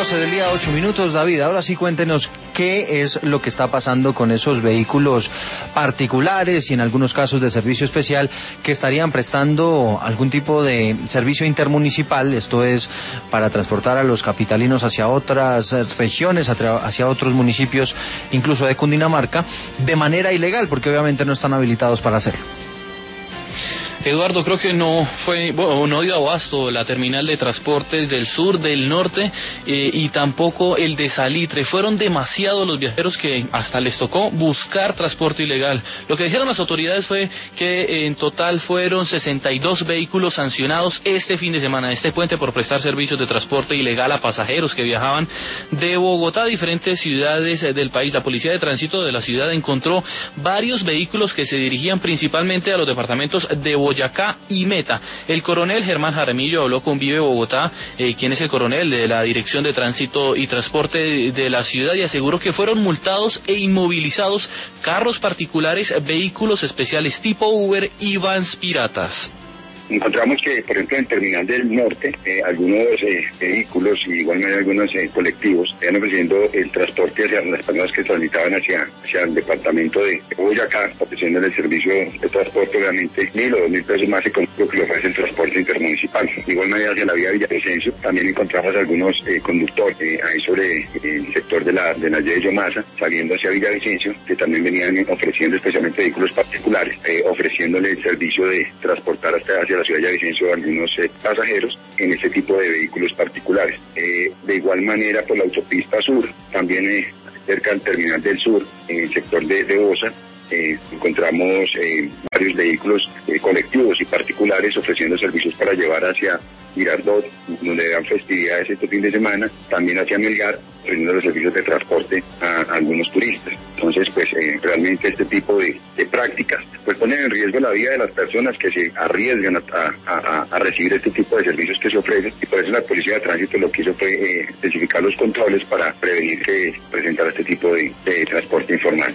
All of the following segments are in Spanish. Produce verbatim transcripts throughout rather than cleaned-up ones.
doce del día, ocho minutos. David, ahora sí cuéntenos qué es lo que está pasando con esos vehículos particulares y en algunos casos de servicio especial que estarían prestando algún tipo de servicio intermunicipal, esto es para transportar a los capitalinos hacia otras regiones, hacia otros municipios, incluso de Cundinamarca, de manera ilegal, porque obviamente no están habilitados para hacerlo. Eduardo, creo que no fue, bueno, no dio abasto la terminal de transportes del sur, del norte eh, y tampoco el de Salitre. Fueron demasiados los viajeros que hasta les tocó buscar transporte ilegal. Lo que dijeron las autoridades fue que eh, en total fueron sesenta y dos vehículos sancionados este fin de semana, este puente, por prestar servicios de transporte ilegal a pasajeros que viajaban de Bogotá a diferentes ciudades eh, del país. La Policía de Tránsito de la ciudad encontró varios vehículos que se dirigían principalmente a los departamentos de Bogotá, Boyacá y Meta. El coronel Germán Jaramillo habló con Vive Bogotá, eh, quien es el coronel de la Dirección de Tránsito y Transporte de, de la ciudad, y aseguró que fueron multados e inmovilizados carros particulares, vehículos especiales tipo Uber y vans piratas. Encontramos que, por ejemplo, en Terminal del Norte, eh, algunos eh, vehículos y igualmente algunos eh, colectivos están ofreciendo el transporte hacia las personas que transitaban hacia, hacia el departamento de Boyacá, ofreciendo el servicio de transporte, obviamente, mil o dos mil pesos más económico que le ofrece el transporte intermunicipal. De igual manera, hacia la vía Villavicencio, también encontramos algunos eh, conductores eh, ahí sobre eh, el sector de la de la Y de Maza, saliendo hacia Villavicencio, que también venían ofreciendo especialmente vehículos particulares, eh, ofreciéndole el servicio de transportar hasta hacia la ciudad de Villavicencio a algunos eh, pasajeros en este tipo de vehículos particulares. Eh, de igual manera, por la autopista sur, también eh, cerca del Terminal del Sur, en el sector de, de Bosa, eh, encontramos eh, varios vehículos eh, colectivos y particulares ofreciendo servicios para llevar hacia Girardot, donde dan festividades este fin de semana, también hacia Melgar, ofreciendo los servicios de transporte a, a algunos turistas. Entonces, pues eh, realmente este tipo de, de prácticas pues ponen en riesgo la vida de las personas que se arriesgan a, a, a recibir este tipo de servicios que se ofrecen, y por eso la Policía de Tránsito lo que hizo fue eh, especificar los controles para prevenir que presentara este tipo de, de transporte informal.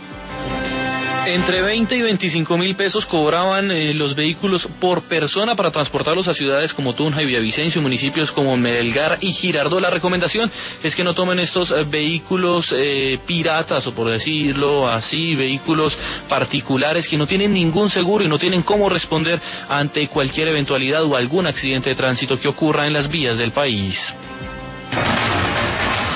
Entre veinte y veinticinco mil pesos cobraban eh, los vehículos por persona para transportarlos a ciudades como Tunja y Villavicencio, municipios como Melgar y Girardot. La recomendación es que no tomen estos eh, vehículos eh, piratas, o por decirlo así, vehículos particulares que no tienen ningún seguro y no tienen cómo responder ante cualquier eventualidad o algún accidente de tránsito que ocurra en las vías del país.